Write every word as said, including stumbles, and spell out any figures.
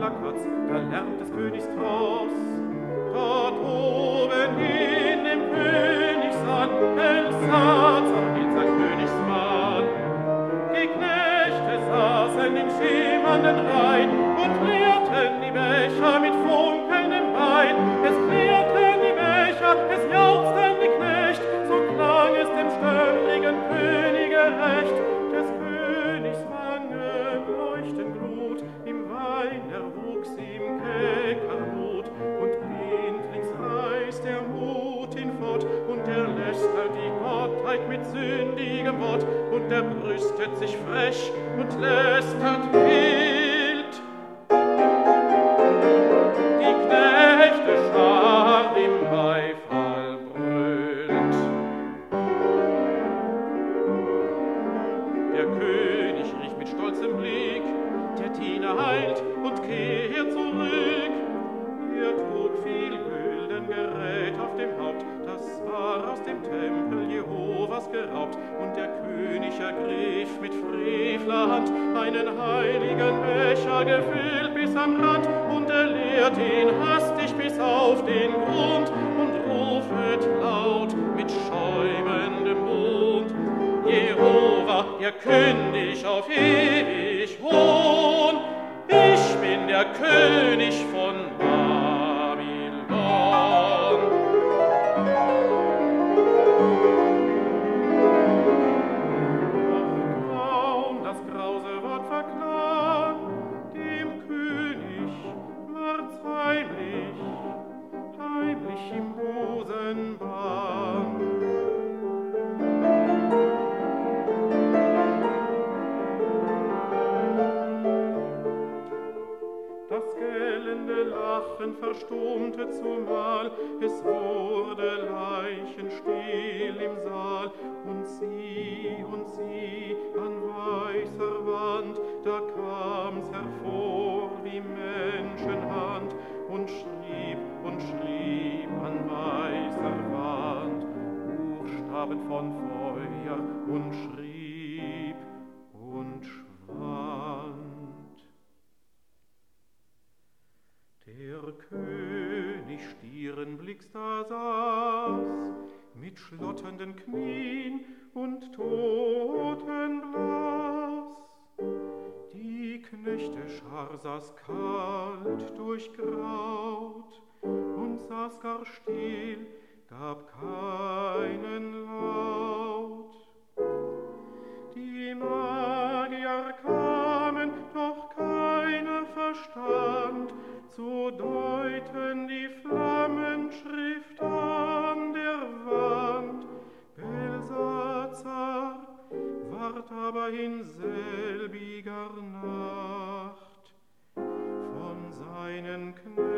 flackert's, da lärmt des Königs Tross. Dort oben in dem Königssaal, Belsazar hielt sein Königsmahl. Die Knechte saßen in schimmernden Reihen und leerten die Becher mit funkelndem Wein. Es klirrten die Becher, es jauchzten die Knecht, so klang es dem störrigen Könige recht. Des Königs Wangen leuchten Glut, im Wein erwuchs ihm kecker Mut, und blindlings reißt der Mut ihn fort, und er lästert die Gottheit mit sündigem Wort, und er brüstet sich frech und lästert wild. Die Knechte Schar im Beifall brüllt. Der König rief mit stolzem Blick, der Diener heilt und kehrt zurück. Er trug viel gülden Gerät auf dem Haupt, das war aus dem Tempel Jehovas geraubt, und der König ergriff mit Frevlerhand einen heiligen Becher gefüllt bis am Rand, und er leert ihn hastig bis auf den Grund und rufet laut mit schäumendem Mund: Jehova, ihr kündigt auf ewig Hohn, ich bin der König von Babylon. Doch kaum das grause Wort verklang, dem König ward's heimlich, heimlich im Busen bang. Das gellende Lachen verstummte zumal, es wurde leichenstill im Saal, und sieh, und sieh, an weißer Wand, da kam's hervor wie Menschenhand, und schrieb, und schrieb an weißer Wand, Buchstaben von Feuer, und schrieb und schwand. Der König stierenblicks da saß, mit schlotternden Knien und totenblaß. Die Knechteschar saß kalt durchgraut und saß gar still, gab keinen Laut. Die Magier kamen, doch keiner verstand zu deuten die Flammenschrift an der Wand. Belsazar ward aber in selbiger Nacht von seinen Knechten